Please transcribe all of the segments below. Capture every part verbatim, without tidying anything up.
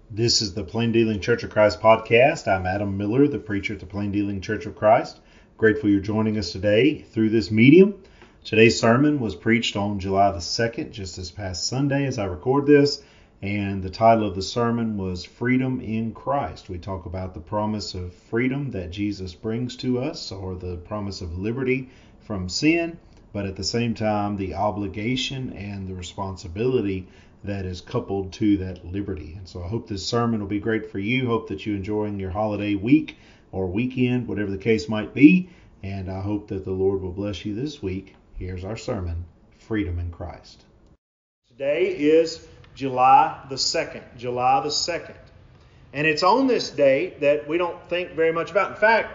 This is the Plain Dealing Church of Christ podcast. I'm Adam Miller, the preacher at the Plain Dealing Church of Christ. Grateful you're joining us today through this medium. Today's sermon was preached on July the second, just this past Sunday as I record this, and the title of the sermon was Freedom in Christ. We talk about the promise of freedom that Jesus brings to us, or the promise of liberty from sin, but at the same time the obligation and the responsibility that is coupled to that liberty. And so I hope this sermon will be great for you. Hope that you're enjoying your holiday week or weekend, whatever the case might be. And I hope that the Lord will bless you this week. Here's our sermon, Freedom in Christ. Today is July the second. July the second. And it's on this date that we don't think very much about. In fact,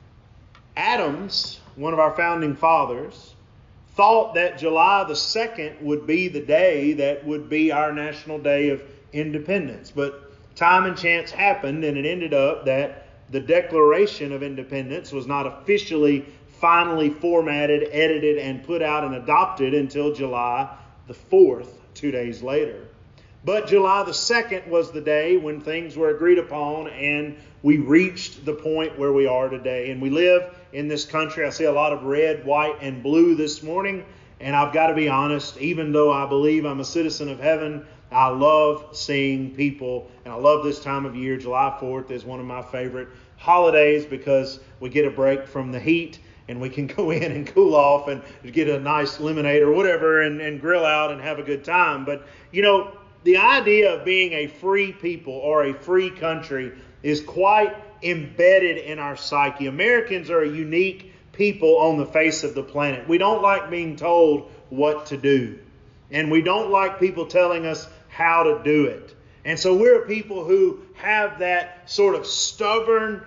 Adams, one of our founding fathers, thought that July the second would be the day that would be our national day of independence. But time and chance happened, and it ended up that the Declaration of Independence was not officially, finally formatted, edited, and put out and adopted until July the fourth, two days later. But July the second was the day when things were agreed upon and we reached the point where we are today. And we live in this country. I see a lot of red, white, and blue this morning. And I've got to be honest, even though I believe I'm a citizen of heaven, I love seeing people. And I love this time of year. July fourth is one of my favorite holidays because we get a break from the heat. And we can go in and cool off and get a nice lemonade or whatever and, and grill out and have a good time. But, you know, the idea of being a free people or a free country is quite embedded in our psyche. Americans are a unique people on the face of the planet. We don't like being told what to do. And we don't like people telling us how to do it. And so we're a people who have that sort of stubborn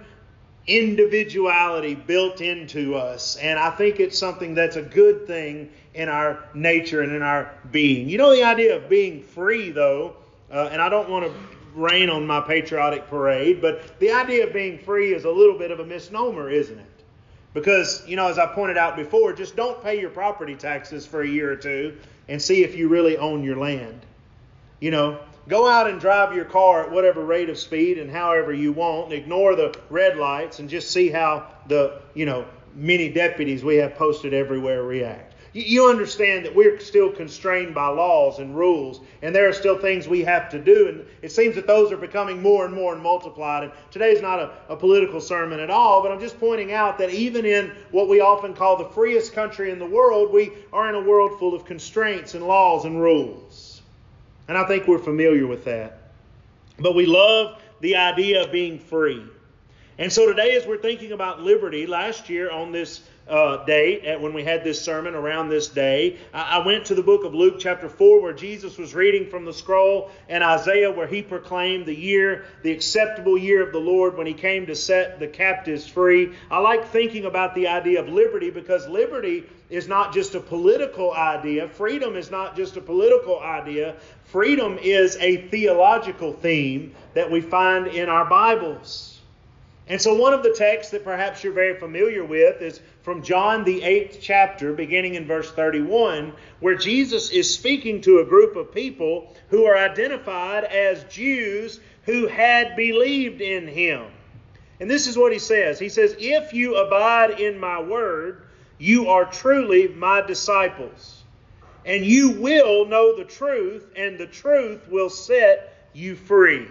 individuality built into us. And I think it's something that's a good thing in our nature and in our being. You know, the idea of being free, though, uh, and I don't want to rain on my patriotic parade, but the idea of being free is a little bit of a misnomer, isn't it? Because, you know, as I pointed out before, just don't pay your property taxes for a year or two and see if you really own your land. You know, go out and drive your car at whatever rate of speed and however you want. Ignore the red lights and just see how the, you know, many deputies we have posted everywhere react. You understand that we're still constrained by laws and rules, and there are still things we have to do, and it seems that those are becoming more and more and multiplied. And today's not a, a political sermon at all, but I'm just pointing out that even in what we often call the freest country in the world, we are in a world full of constraints and laws and rules. And I think we're familiar with that. But we love the idea of being free. And so today, as we're thinking about liberty, last year on this uh, date, at when we had this sermon around this day, I, I went to the book of Luke chapter four, where Jesus was reading from the scroll, and Isaiah, where he proclaimed the year, the acceptable year of the Lord, when he came to set the captives free. I like thinking about the idea of liberty because liberty is not just a political idea. Freedom is not just a political idea. Freedom is a theological theme that we find in our Bibles. And so one of the texts that perhaps you're very familiar with is from John the eighth chapter, beginning in verse thirty-one, where Jesus is speaking to a group of people who are identified as Jews who had believed in him. And this is what he says. He says, "If you abide in my word, you are truly my disciples, and you will know the truth, and the truth will set you free."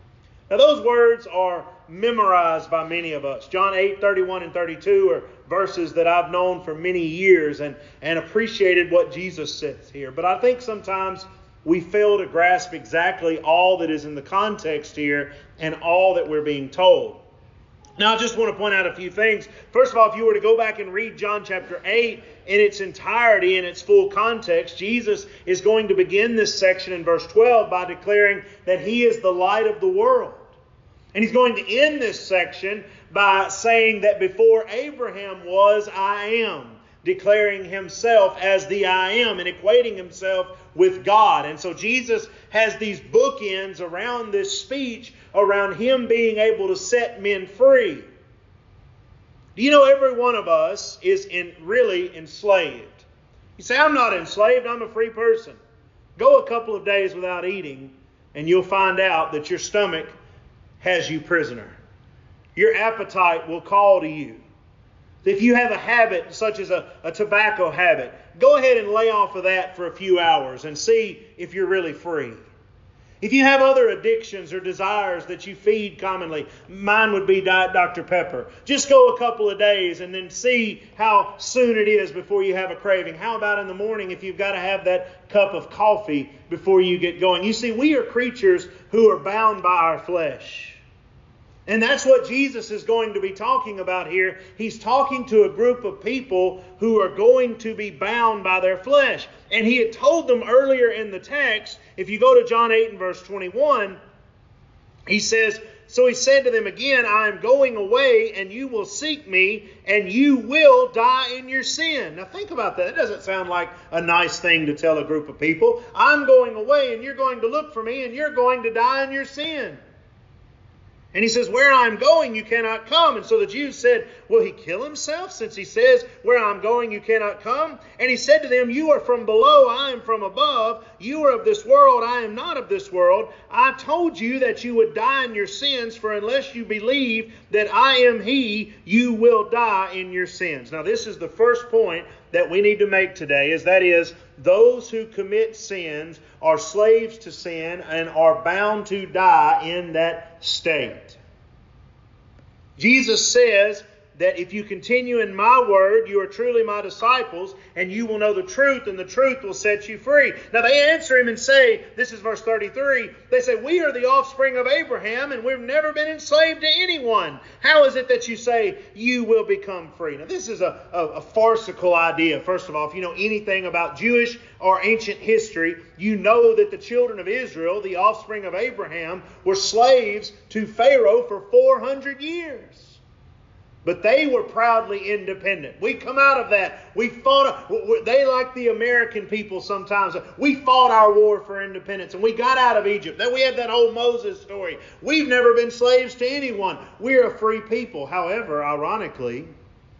Now those words are memorized by many of us. John eight, thirty-one and thirty-two are verses that I've known for many years and, and appreciated what Jesus says here. But I think sometimes we fail to grasp exactly all that is in the context here and all that we're being told. Now, I just want to point out a few things. First of all, if you were to go back and read John chapter eight in its entirety, in its full context, Jesus is going to begin this section in verse twelve by declaring that he is the light of the world. And he's going to end this section by saying that before Abraham was, I am, declaring himself as the I am and equating himself with God. And so Jesus has these bookends around this speech, around him being able to set men free. Do you know every one of us is in really enslaved? You say, I'm not enslaved, I'm a free person. Go a couple of days without eating and you'll find out that your stomach has you prisoner. Your appetite will call to you. If you have a habit such as a, a tobacco habit, go ahead and lay off of that for a few hours and see if you're really free. If you have other addictions or desires that you feed commonly, mine would be Diet Doctor Pepper. Just go a couple of days and then see how soon it is before you have a craving. How about in the morning if you've got to have that cup of coffee before you get going? You see, we are creatures who are bound by our flesh. And that's what Jesus is going to be talking about here. He's talking to a group of people who are going to be bound by their flesh. And he had told them earlier in the text, if you go to John eight and verse twenty-one, he says, so he said to them again, I am going away and you will seek me and you will die in your sin. Now think about that. It doesn't sound like a nice thing to tell a group of people. I'm going away and you're going to look for me and you're going to die in your sin. And he says, where I'm going, you cannot come. And so the Jews said, will he kill himself since he says, where I'm going, you cannot come? And he said to them, you are from below, I am from above. You are of this world, I am not of this world. I told you that you would die in your sins, for unless you believe that I am he, you will die in your sins. Now this is the first point that we need to make today, is that is, those who commit sins are slaves to sin and are bound to die in that state. Jesus says that if you continue in my word, you are truly my disciples, and you will know the truth, and the truth will set you free. Now they answer him and say, this is verse thirty-three, they say, we are the offspring of Abraham, and we've never been enslaved to anyone. How is it that you say you will become free? Now this is a, a, a farcical idea. First of all, if you know anything about Jewish or ancient history, you know that the children of Israel, the offspring of Abraham, were slaves to Pharaoh for four hundred years. But they were proudly independent. We come out of that. We fought. They, like the American people sometimes, we fought our war for independence and we got out of Egypt. Then we had that whole Moses story. We've never been slaves to anyone. We're a free people. However, ironically,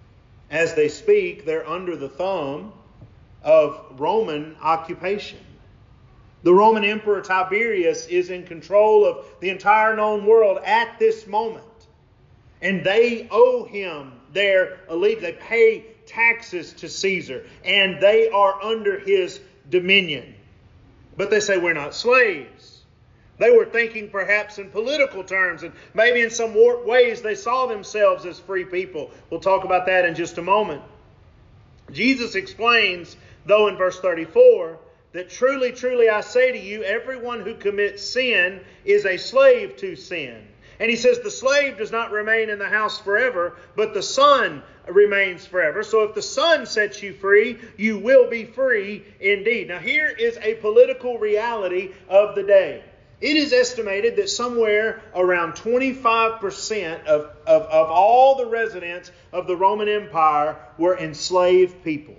as they speak, they're under the thumb of Roman occupation. The Roman Emperor Tiberius is in control of the entire known world at this moment. And they owe him their allegiance. They pay taxes to Caesar. And they are under his dominion. But they say we're not slaves. They were thinking perhaps in political terms. And maybe in some warped ways they saw themselves as free people. We'll talk about that in just a moment. Jesus explains, though, in verse thirty-four, that truly, truly I say to you, everyone who commits sin is a slave to sin. And he says the slave does not remain in the house forever, but the Son remains forever. So if the Son sets you free, you will be free indeed. Now here is a political reality of the day. It is estimated that somewhere around twenty-five percent of, of, of all the residents of the Roman Empire were enslaved people.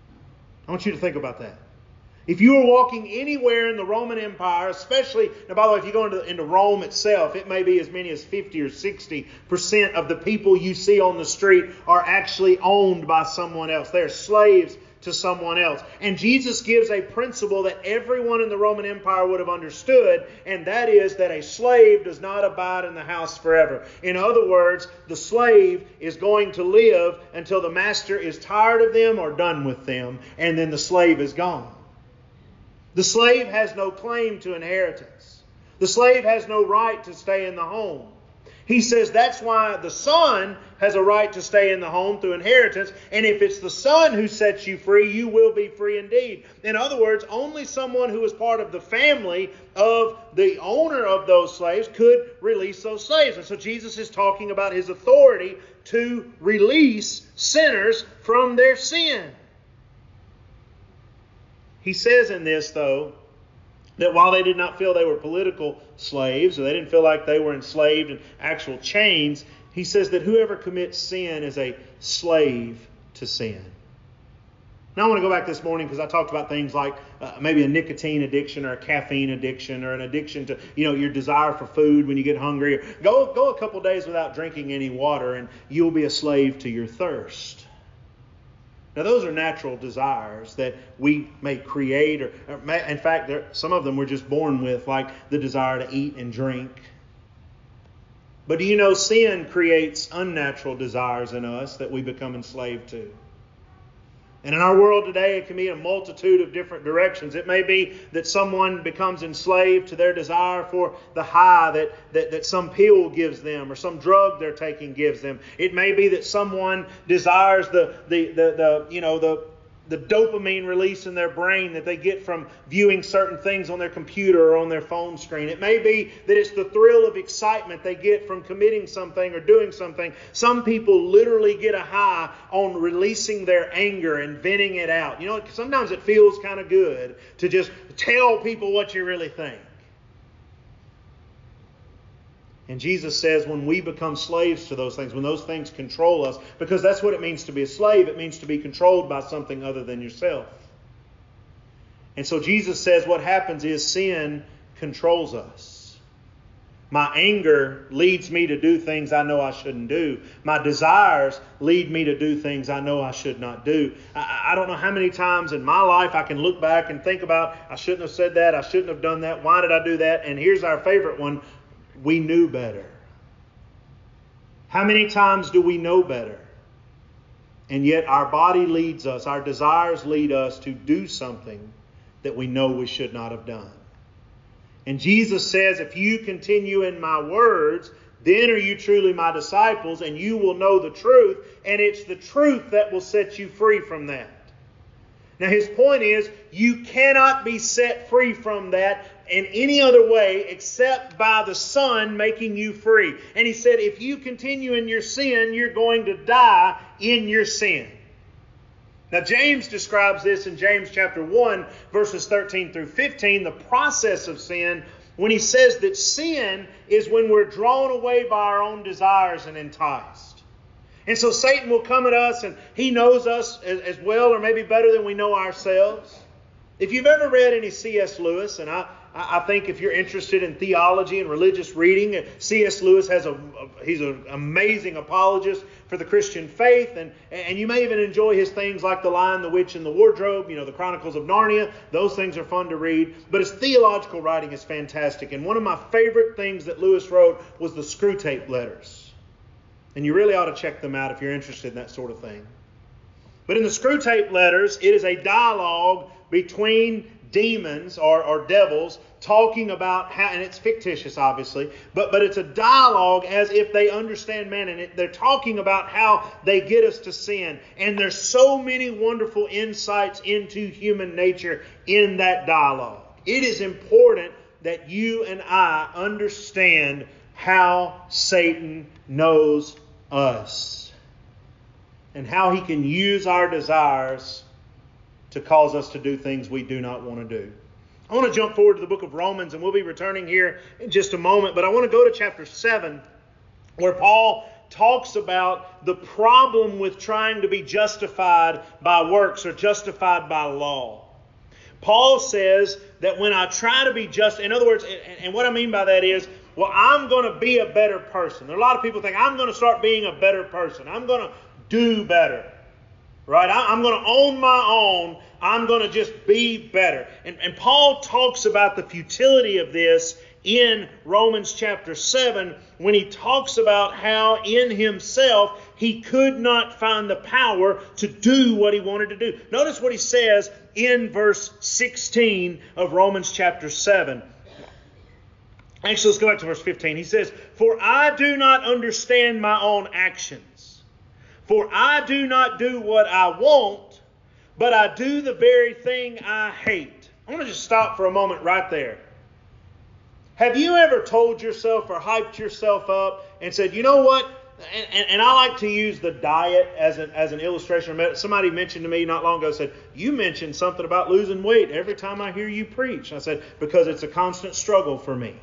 I want you to think about that. If you were walking anywhere in the Roman Empire, especially, now by the way, if you go into, into Rome itself, it may be as many as fifty or sixty percent of the people you see on the street are actually owned by someone else. They're slaves to someone else. And Jesus gives a principle that everyone in the Roman Empire would have understood, and that is that a slave does not abide in the house forever. In other words, the slave is going to live until the master is tired of them or done with them, and then the slave is gone. The slave has no claim to inheritance. The slave has no right to stay in the home. He says that's why the Son has a right to stay in the home through inheritance. And if it's the Son who sets you free, you will be free indeed. In other words, only someone who is part of the family of the owner of those slaves could release those slaves. And so Jesus is talking about his authority to release sinners from their sin. He says in this, though, that while they did not feel they were political slaves, or they didn't feel like they were enslaved in actual chains, he says that whoever commits sin is a slave to sin. Now I want to go back this morning because I talked about things like uh, maybe a nicotine addiction or a caffeine addiction or an addiction to, you know, your desire for food when you get hungry. Go, go a couple days without drinking any water and you'll be a slave to your thirst. Now, those are natural desires that we may create, or, or may, in fact, there, some of them we're just born with, like the desire to eat and drink. But do you know sin creates unnatural desires in us that we become enslaved to? And in our world today, it can be a multitude of different directions. It may be that someone becomes enslaved to their desire for the high that, that, that some pill gives them or some drug they're taking gives them. It may be that someone desires the, the, the, the you know, the, the dopamine release in their brain that they get from viewing certain things on their computer or on their phone screen. It may be that it's the thrill of excitement they get from committing something or doing something. Some people literally get a high on releasing their anger and venting it out. You know, sometimes it feels kind of good to just tell people what you really think. And Jesus says when we become slaves to those things, when those things control us, because that's what it means to be a slave. It means to be controlled by something other than yourself. And so Jesus says what happens is sin controls us. My anger leads me to do things I know I shouldn't do. My desires lead me to do things I know I should not do. I, I don't know how many times in my life I can look back and think about, I shouldn't have said that, I shouldn't have done that, why did I do that? And here's our favorite one. We knew better. How many times do we know better? And yet our body leads us, our desires lead us to do something that we know we should not have done. And Jesus says, if you continue in my words, then are you truly my disciples, and you will know the truth, and it's the truth that will set you free from that. Now his point is, you cannot be set free from that in any other way except by the Son making you free. And he said, if you continue in your sin, you're going to die in your sin. Now James describes this in James chapter one, verses thirteen through fifteen, the process of sin, when he says that sin is when we're drawn away by our own desires and enticed. And so Satan will come at us, and he knows us as, as well or maybe better than we know ourselves. If you've ever read any C S Lewis, and I, I think if you're interested in theology and religious reading, C S Lewis has a, a he's an amazing apologist for the Christian faith, and, and you may even enjoy his things like The Lion, the Witch, and the Wardrobe, you know, the Chronicles of Narnia. Those things are fun to read, but his theological writing is fantastic. And one of my favorite things that Lewis wrote was the Screwtape Letters. And you really ought to check them out if you're interested in that sort of thing. But in the Screwtape Letters, it is a dialogue between demons or, or devils talking about how, and it's fictitious obviously, but, but it's a dialogue as if they understand man, and it, they're talking about how they get us to sin. And there's so many wonderful insights into human nature in that dialogue. It is important that you and I understand how Satan knows us and how he can use our desires to cause us to do things we do not want to do. I want to jump forward to the book of Romans, and we'll be returning here in just a moment, but I want to go to chapter seven, where Paul talks about the problem with trying to be justified by works or justified by law. Paul says that when I try to be just, in other words, and, and what I mean by that is, well, I'm going to be a better person. There are a lot of people think, I'm going to start being a better person. I'm going to do better. Right? I, I'm going to own my own. I'm going to just be better. And, and Paul talks about the futility of this in Romans chapter seven when he talks about how in himself he could not find the power to do what he wanted to do. Notice what he says in verse sixteen of Romans chapter seven. Actually, let's go back to verse fifteen. He says, "For I do not understand my own actions. For I do not do what I want, but I do the very thing I hate." I want to just stop for a moment right there. Have you ever told yourself or hyped yourself up and said, you know what? And, and, and I like to use the diet as an, as an illustration. Somebody mentioned to me not long ago, said, you mentioned something about losing weight every time I hear you preach. I said, because it's a constant struggle for me.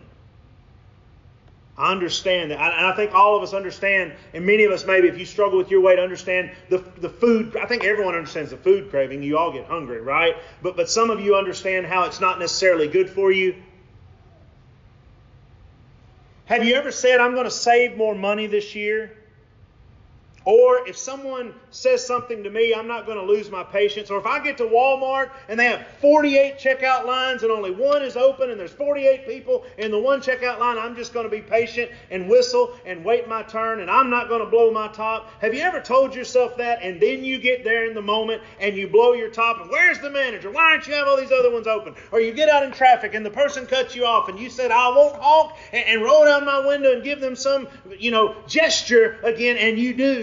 I understand that. And I think all of us understand, and many of us maybe, if you struggle with your weight, understand the the food. I think everyone understands the food craving. You all get hungry, right? But but some of you understand how it's not necessarily good for you. Have you ever said, I'm going to save more money this year? Or if someone says something to me, I'm not going to lose my patience. Or if I get to Walmart and they have forty-eight checkout lines and only one is open and there's forty-eight people in the one checkout line, I'm just going to be patient and whistle and wait my turn and I'm not going to blow my top. Have you ever told yourself that and then you get there in the moment and you blow your top and where's the manager? Why aren't you have all these other ones open? Or you get out in traffic and the person cuts you off and you said, I won't honk, and, and roll down my window and give them some, you know, gesture again, and you do.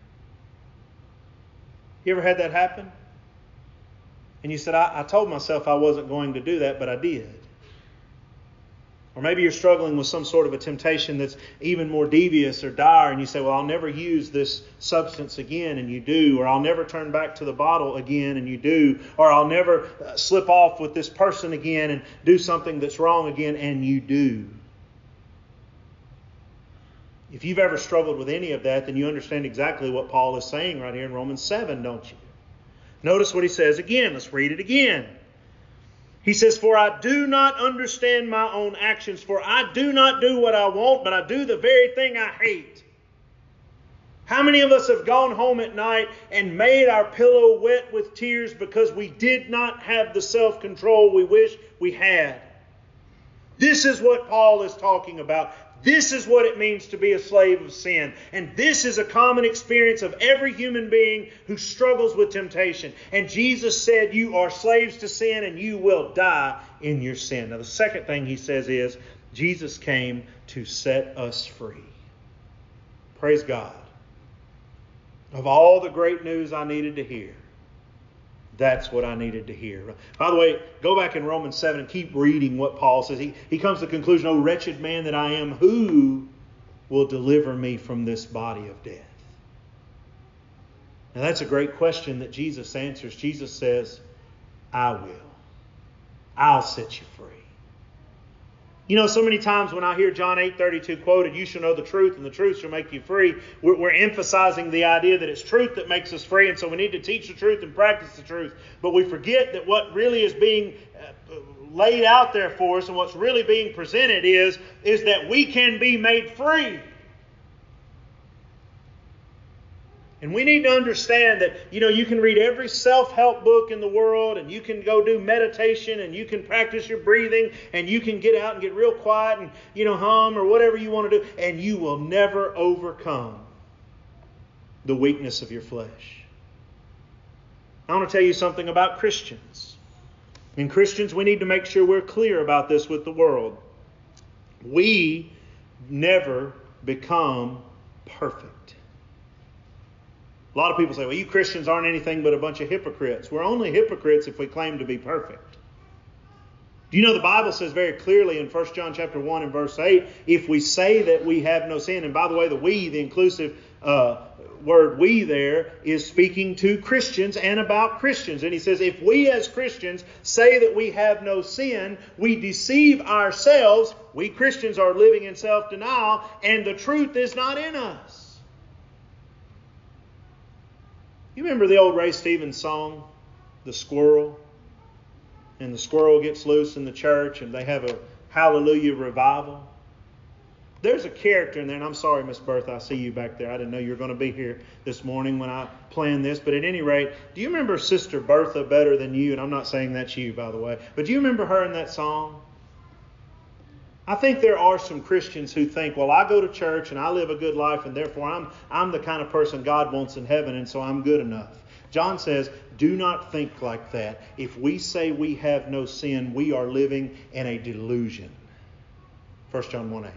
You ever had that happen? And you said, I, I told myself I wasn't going to do that, but I did. Or maybe you're struggling with some sort of a temptation that's even more devious or dire, and you say, well, I'll never use this substance again, and you do. Or I'll never turn back to the bottle again, and you do. Or I'll never uh, slip off with this person again and do something that's wrong again, and you do. If you've ever struggled with any of that, then you understand exactly what Paul is saying right here in Romans seven, don't you? Notice what he says again. Let's read it again. He says, for I do not understand my own actions, for I do not do what I want, but I do the very thing I hate. How many of us have gone home at night and made our pillow wet with tears because we did not have the self-control we wish we had? This is what Paul is talking about. This is what it means to be a slave of sin. And this is a common experience of every human being who struggles with temptation. And Jesus said, you are slaves to sin and you will die in your sin. Now the second thing he says is, Jesus came to set us free. Praise God. Of all the great news I needed to hear, that's what I needed to hear. By the way, go back in Romans seven and keep reading what Paul says. He, he comes to the conclusion, O wretched man that I am, who will deliver me from this body of death? Now that's a great question that Jesus answers. Jesus says, I will. I'll set you free. You know, so many times when I hear John eight thirty-two quoted, you shall know the truth and the truth shall make you free, we're, we're emphasizing the idea that it's truth that makes us free, and so we need to teach the truth and practice the truth. But we forget that what really is being uh, laid out there for us and what's really being presented is, is that we can be made free. And we need to understand that, you know, you can read every self-help book in the world and you can go do meditation and you can practice your breathing and you can get out and get real quiet and, you know, hum or whatever you want to do, and you will never overcome the weakness of your flesh. I want to tell you something about Christians. In Christians, we need to make sure we're clear about this with the world. We never become perfect. A lot of people say, well, you Christians aren't anything but a bunch of hypocrites. We're only hypocrites if we claim to be perfect. Do you know the Bible says very clearly in First John chapter one and verse eight, if we say that we have no sin, and by the way, the we, the inclusive uh, word we there is speaking to Christians and about Christians. And he says, if we as Christians say that we have no sin, we deceive ourselves. We Christians are living in self-denial, and the truth is not in us. You remember the old Ray Stevens song, The Squirrel? And the squirrel gets loose in the church and they have a hallelujah revival. There's a character in there, and I'm sorry, Miss Bertha, I see you back there. I didn't know you were going to be here this morning when I planned this. But at any rate, do you remember Sister Bertha better than you? And I'm not saying that's you, by the way. But do you remember her in that song? I think there are some Christians who think, well, I go to church and I live a good life and therefore I'm I'm the kind of person God wants in heaven and so I'm good enough. John says, do not think like that. If we say we have no sin, we are living in a delusion. First John one eight.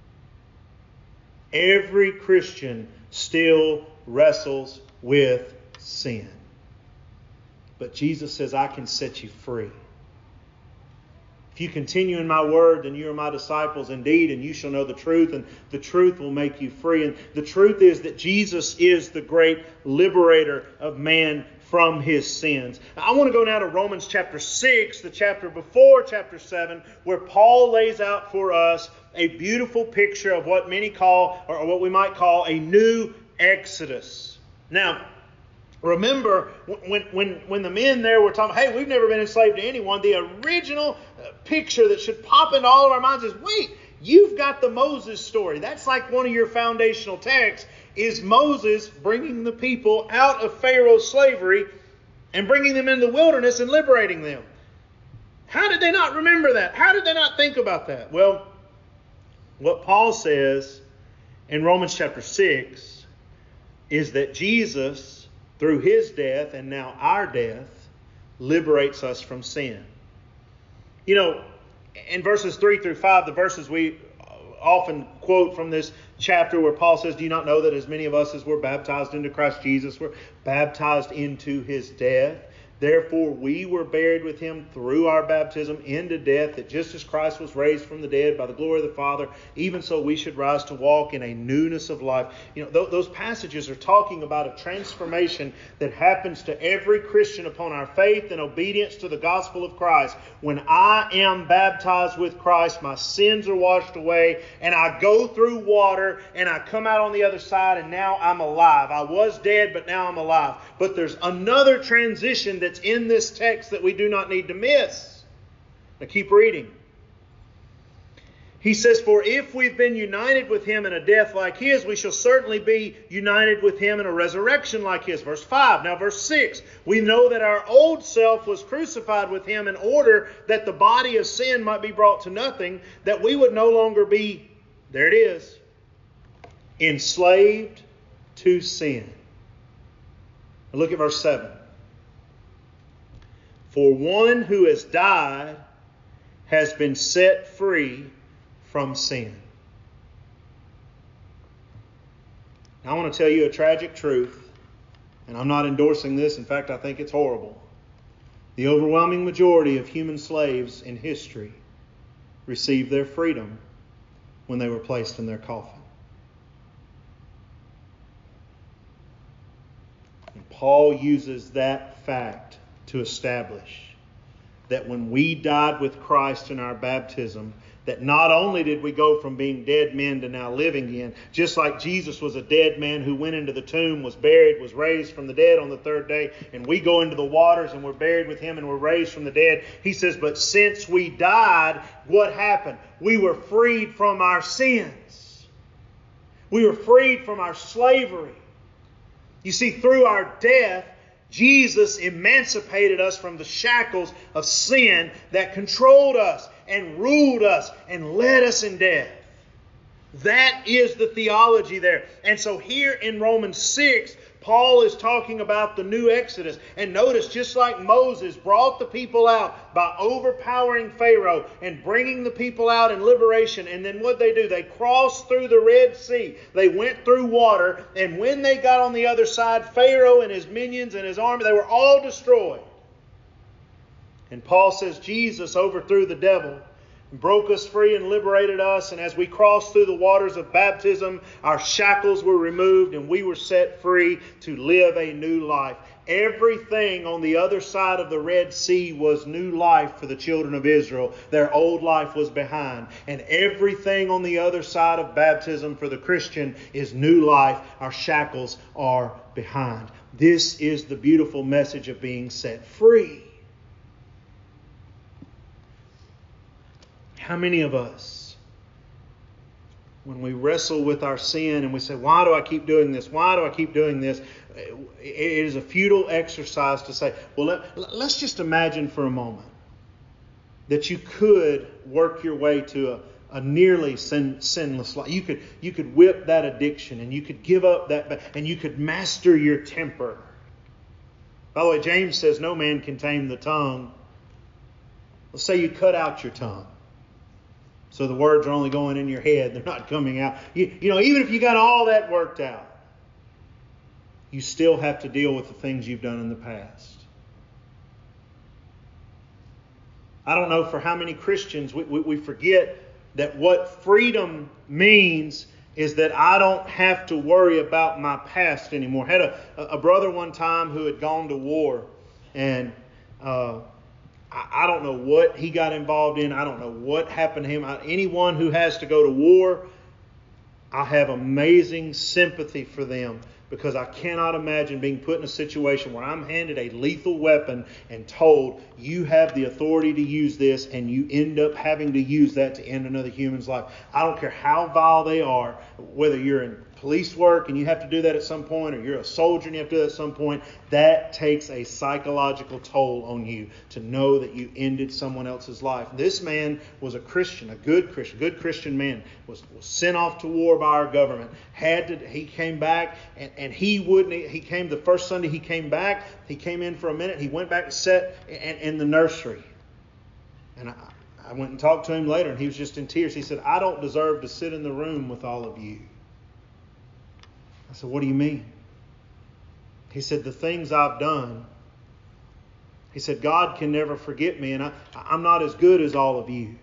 Every Christian still wrestles with sin. But Jesus says, I can set you free. If you continue in my word, then you are my disciples indeed, and you shall know the truth, and the truth will make you free. And the truth is that Jesus is the great liberator of man from his sins. Now, I want to go now to Romans chapter six, the chapter before chapter seven, where Paul lays out for us a beautiful picture of what many call, or what we might call, a new Exodus. Now, remember, when, when, when the men there were talking, hey, we've never been enslaved to anyone, the original picture that should pop into all of our minds is, wait, you've got the Moses story. That's like one of your foundational texts. is Moses bringing the people out of Pharaoh's slavery and bringing them into the wilderness and liberating them. How did they not remember that? How did they not think about that? Well, what Paul says in Romans chapter six is that Jesus, through his death and now our death, liberates us from sin. You know, in verses three through five, the verses we often quote from this chapter where Paul says, do you not know that as many of us as were baptized into Christ Jesus were baptized into his death? Therefore we were buried with him through our baptism into death, that just as Christ was raised from the dead by the glory of the Father, even so we should rise to walk in a newness of life. You know, th- those passages are talking about a transformation that happens to every Christian upon our faith and obedience to the gospel of Christ. When I am baptized with Christ, my sins are washed away, and I go through water, and I come out on the other side, and now I'm alive. I was dead, but now I'm alive. But there's another transition that that's in this text that we do not need to miss. Now keep reading. He says, for if we've been united with him in a death like his, we shall certainly be united with him in a resurrection like his. Verse five. Now verse six. We know that our old self was crucified with him in order that the body of sin might be brought to nothing, that we would no longer be, there it is, enslaved to sin. Now look at verse seven. For one who has died has been set free from sin. Now, I want to tell you a tragic truth, and I'm not endorsing this. In fact, I think it's horrible. The overwhelming majority of human slaves in history received their freedom when they were placed in their coffin. And Paul uses that fact to establish that when we died with Christ in our baptism, that not only did we go from being dead men to now living again, just like Jesus was a dead man who went into the tomb, was buried, was raised from the dead on the third day, and we go into the waters and we're buried with him and we're raised from the dead. He says, but since we died, what happened? We were freed from our sins. We were freed from our slavery. You see, through our death, Jesus emancipated us from the shackles of sin that controlled us and ruled us and led us in death. That is the theology there. And so here in Romans six, Paul is talking about the new Exodus. And notice, just like Moses brought the people out by overpowering Pharaoh and bringing the people out in liberation. And then what they do? They crossed through the Red Sea. They went through water. And when they got on the other side, Pharaoh and his minions and his army, they were all destroyed. And Paul says Jesus overthrew the devil, broke us free and liberated us. And as we crossed through the waters of baptism, our shackles were removed and we were set free to live a new life. Everything on the other side of the Red Sea was new life for the children of Israel. Their old life was behind. And everything on the other side of baptism for the Christian is new life. Our shackles are behind. This is the beautiful message of being set free. How many of us, when we wrestle with our sin and we say, why do I keep doing this? Why do I keep doing this? It is a futile exercise to say, well, let, let's just imagine for a moment that you could work your way to a, a nearly sin, sinless life. You could, you could whip that addiction and you could give up that, and you could master your temper. By the way, James says no man can tame the tongue. Let's say you cut out your tongue. So the words are only going in your head. They're not coming out. You, you know, even if you got all that worked out, you still have to deal with the things you've done in the past. I don't know for how many Christians we, we, we forget that what freedom means is that I don't have to worry about my past anymore. I had a, a brother one time who had gone to war, and uh, I don't know what he got involved in. I don't know what happened to him. Anyone who has to go to war, I have amazing sympathy for them, because I cannot imagine being put in a situation where I'm handed a lethal weapon and told you have the authority to use this, and you end up having to use that to end another human's life. I don't care how vile they are, whether you're in police work and you have to do that at some point, or you're a soldier and you have to do that at some point, that takes a psychological toll on you to know that you ended someone else's life. This man was a Christian, a good Christian, good Christian man, was, was sent off to war by our government. Had to, he came back and, and he wouldn't, he came the first Sunday he came back, he came in for a minute, he went back and sat in, in the nursery. And I, I went and talked to him later and he was just in tears. He said, I don't deserve to sit in the room with all of you. I said, what do you mean? He said, the things I've done. He said, God can never forget me, and I, I'm not as good as all of you.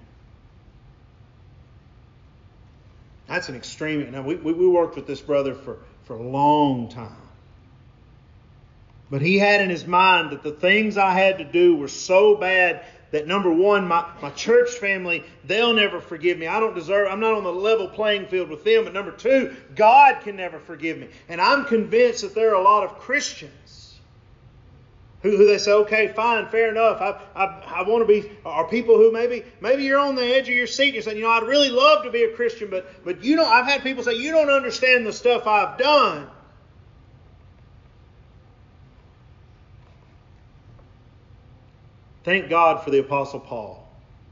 That's an extreme. Now, we, we, we worked with this brother for, for a long time. But he had in his mind that the things I had to do were so bad that, number one, my, my church family, they'll never forgive me. I don't deserve, I'm not on the level playing field with them. But number two, God can never forgive me. And I'm convinced that there are a lot of Christians who, who they say, okay, fine, fair enough. I, I, I want to be, are people who maybe, maybe you're on the edge of your seat and you're saying, you know, I'd really love to be a Christian, but, but you know, I've had people say, you don't understand the stuff I've done. Thank God for the Apostle Paul.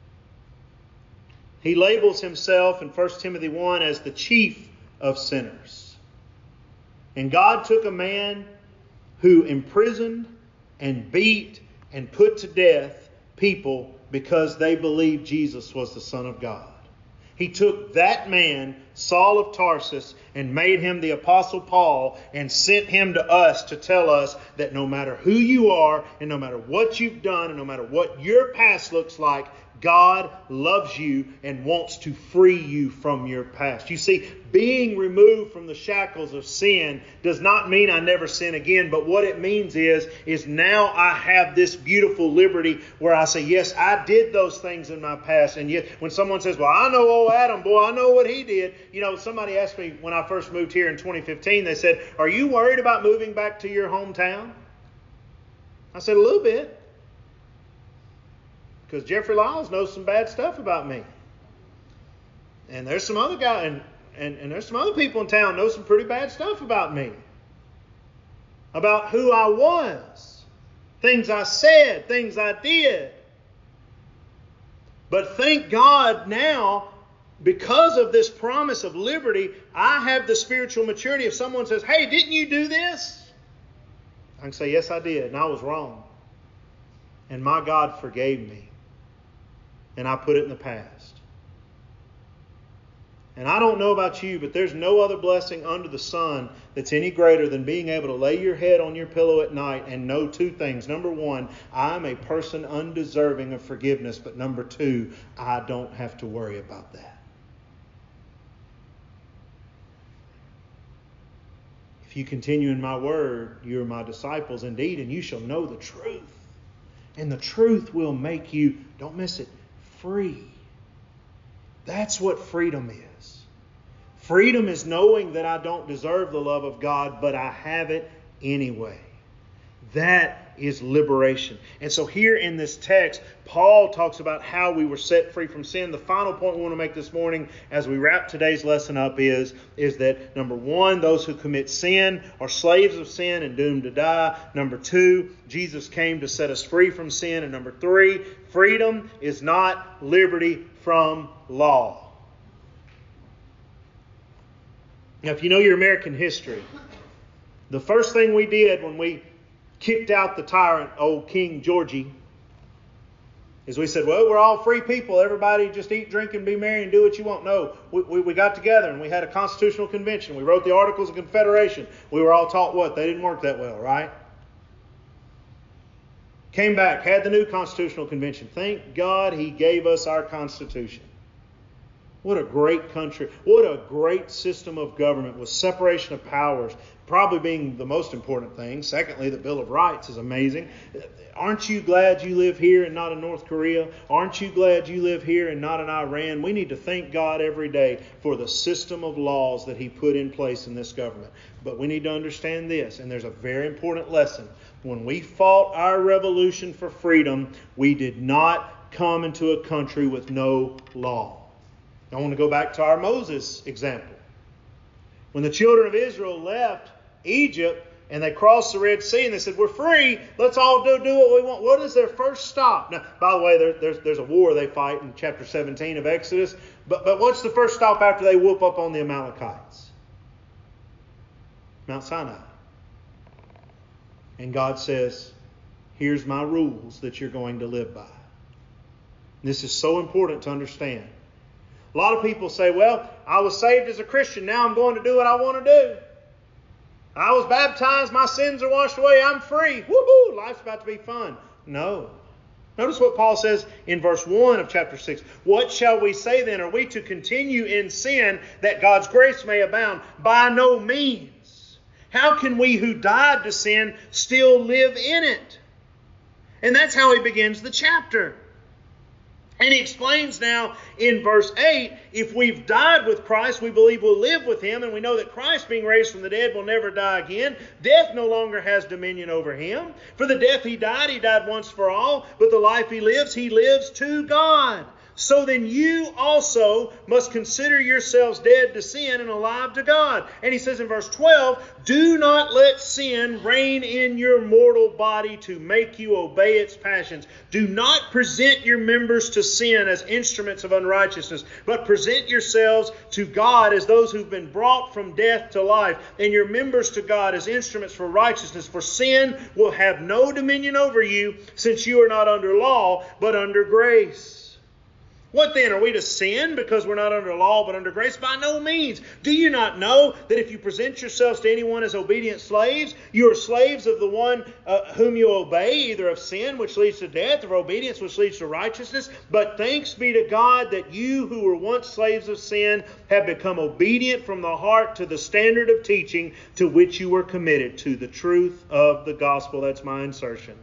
He labels himself in First Timothy one as the chief of sinners. And God took a man who imprisoned and beat and put to death people because they believed Jesus was the Son of God. He took that man, Saul of Tarsus, and made him the Apostle Paul and sent him to us to tell us that no matter who you are and no matter what you've done and no matter what your past looks like, God loves you and wants to free you from your past. You see, being removed from the shackles of sin does not mean I never sin again, but what it means is, is now I have this beautiful liberty where I say, yes, I did those things in my past. And yet when someone says, well, I know old Adam, boy, I know what he did. You know, somebody asked me when I first moved here in twenty fifteen, they said, are you worried about moving back to your hometown? I said, a little bit. Because Jeffrey Lyles knows some bad stuff about me. And there's some other guy, and, and, and there's some other people in town know some pretty bad stuff about me. About who I was. Things I said, things I did. But thank God now, because of this promise of liberty, I have the spiritual maturity. If someone says, hey, didn't you do this? I can say, yes, I did, and I was wrong. And my God forgave me. And I put it in the past. And I don't know about you, but there's no other blessing under the sun that's any greater than being able to lay your head on your pillow at night and know two things. Number one, I'm a person undeserving of forgiveness. But number two, I don't have to worry about that. If you continue in my word, you are my disciples indeed, and you shall know the truth. And the truth will make you, don't miss it, free. That's what freedom is. Freedom is knowing that I don't deserve the love of God, but I have it anyway. That is liberation. And so here in this text, Paul talks about how we were set free from sin. The final point we want to make this morning as we wrap today's lesson up is, is that, number one, those who commit sin are slaves of sin and doomed to die. Number two, Jesus came to set us free from sin. And number three, freedom is not liberty from law. Now, if you know your American history, the first thing we did when we kicked out the tyrant, old King Georgie, is we said, well, we're all free people. Everybody just eat, drink, and be merry and do what you want. No, we, we, we got together and we had a constitutional convention. We wrote the Articles of Confederation. We were all taught what? They didn't work that well, right? Came back, had the new constitutional convention. Thank God he gave us our Constitution. What a great country. What a great system of government with separation of powers probably being the most important thing. Secondly, the Bill of Rights is amazing. Aren't you glad you live here and not in North Korea? Aren't you glad you live here and not in Iran? We need to thank God every day for the system of laws that he put in place in this government. But we need to understand this, and there's a very important lesson. When we fought our revolution for freedom, we did not come into a country with no law. I want to go back to our Moses example. When the children of Israel left Egypt and they crossed the Red Sea and they said, we're free, let's all do, do what we want. What is their first stop? Now, by the way, there, there's, there's a war they fight in chapter seventeen of Exodus. But, but what's the first stop after they whoop up on the Amalekites? Mount Sinai. And God says, here's my rules that you're going to live by. This is so important to understand. A lot of people say, well, I was saved as a Christian. Now I'm going to do what I want to do. I was baptized. My sins are washed away. I'm free. Woohoo! Life's about to be fun. No. Notice what Paul says in verse one of chapter six. What shall we say then? Are we to continue in sin that God's grace may abound? By no means. How can we who died to sin still live in it? And that's how he begins the chapter. And he explains now in verse eight, if we've died with Christ, we believe we'll live with Him. And we know that Christ, being raised from the dead, will never die again. Death no longer has dominion over Him. For the death He died, He died once for all. But the life He lives, He lives to God. So then you also must consider yourselves dead to sin and alive to God. And he says in verse twelve, do not let sin reign in your mortal body to make you obey its passions. Do not present your members to sin as instruments of unrighteousness, but present yourselves to God as those who've been brought from death to life, and your members to God as instruments for righteousness. For sin will have no dominion over you, since you are not under law, but under grace. What then? Are we to sin because we're not under law but under grace? By no means. Do you not know that if you present yourselves to anyone as obedient slaves, you are slaves of the one uh, whom you obey, either of sin, which leads to death, or obedience, which leads to righteousness? But thanks be to God that you who were once slaves of sin have become obedient from the heart to the standard of teaching to which you were committed, to the truth of the gospel. That's my insertion.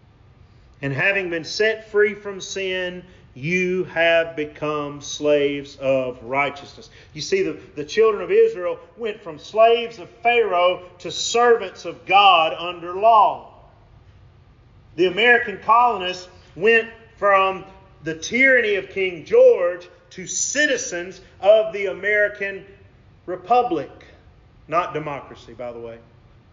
And having been set free from sin, you have become slaves of righteousness. You see, the, the children of Israel went from slaves of Pharaoh to servants of God under law. The American colonists went from the tyranny of King George to citizens of the American Republic. Not democracy, by the way.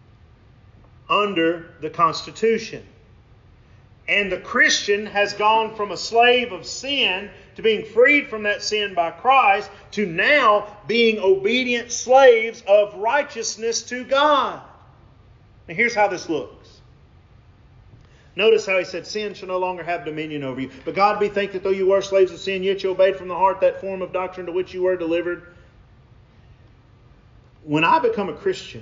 Under the Constitution. And the Christian has gone from a slave of sin to being freed from that sin by Christ to now being obedient slaves of righteousness to God. Now here's how this looks. Notice how he said, sin shall no longer have dominion over you. But God be thanked that though you were slaves of sin, yet you obeyed from the heart that form of doctrine to which you were delivered. When I become a Christian,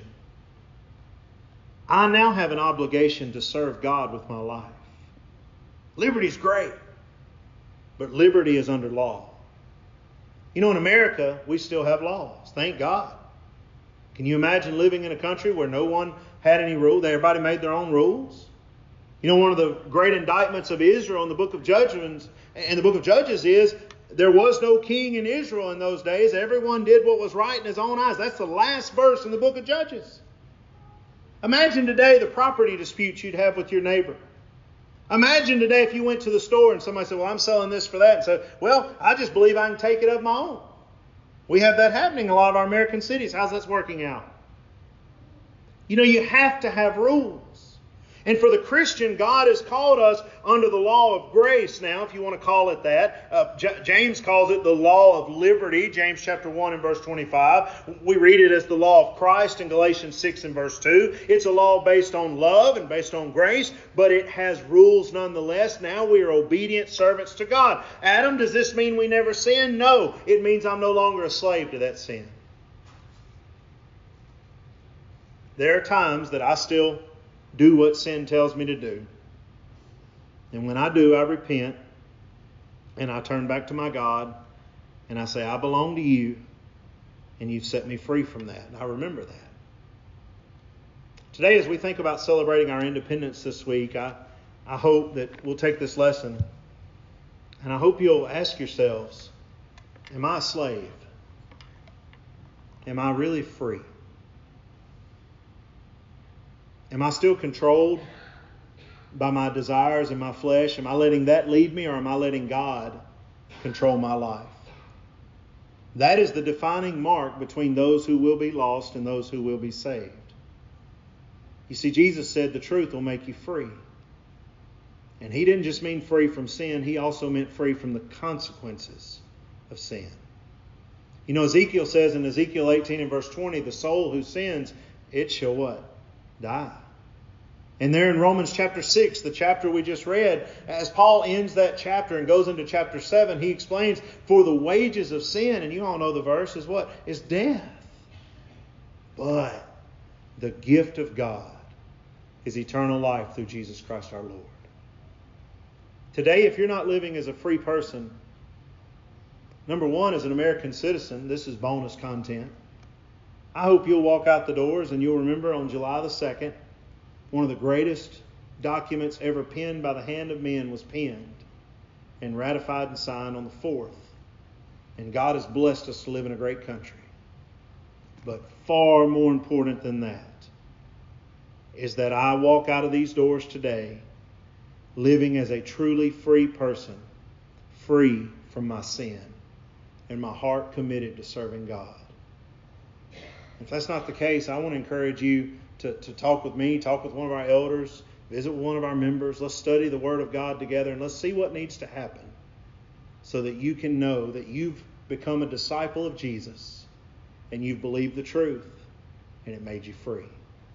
I now have an obligation to serve God with my life. Liberty is great, but liberty is under law. You know, in America, we still have laws. Thank God. Can you imagine living in a country where no one had any rules? Everybody made their own rules. You know, one of the great indictments of Israel in the book of Judges, in the book of Judges is there was no king in Israel in those days. Everyone did what was right in his own eyes. That's the last verse in the book of Judges. Imagine today the property disputes you'd have with your neighbor. Imagine today if you went to the store and somebody said, well, I'm selling this for that. And said, well, I just believe I can take it of my own. We have that happening in a lot of our American cities. How's that working out? You know, you have to have rules. And for the Christian, God has called us under the law of grace now, if you want to call it that. Uh, J- James calls it the law of liberty, James chapter one and verse twenty-five. We read it as the law of Christ in Galatians six and verse two. It's a law based on love and based on grace, but it has rules nonetheless. Now we are obedient servants to God. Adam, does this mean we never sin? No. It means I'm no longer a slave to that sin. There are times that I still do what sin tells me to do. And when I do, I repent and I turn back to my God and I say, I belong to you and you've set me free from that. And I remember that. Today, as we think about celebrating our independence this week, I, I hope that we'll take this lesson and I hope you'll ask yourselves, am I a slave? Am I really free? Am I still controlled by my desires and my flesh? Am I letting that lead me, or am I letting God control my life? That is the defining mark between those who will be lost and those who will be saved. You see, Jesus said the truth will make you free. And he didn't just mean free from sin, he also meant free from the consequences of sin. You know, Ezekiel says in Ezekiel eighteen and verse twenty, the soul who sins, it shall what? Die. And there in Romans chapter six, the chapter we just read, as Paul ends that chapter and goes into chapter seven, he explains, for the wages of sin, and you all know the verse, is what? Is death. But the gift of God is eternal life through Jesus Christ our Lord. Today, if you're not living as a free person, number one, as an American citizen, this is bonus content. I hope you'll walk out the doors and you'll remember on July the second, one of the greatest documents ever penned by the hand of men was penned and ratified and signed on the fourth. And God has blessed us to live in a great country. But far more important than that is that I walk out of these doors today living as a truly free person, free from my sin, and my heart committed to serving God. If that's not the case, I want to encourage you to, to talk with me, talk with one of our elders, visit with one of our members. Let's study the Word of God together and let's see what needs to happen so that you can know that you've become a disciple of Jesus and you've believed the truth and it made you free.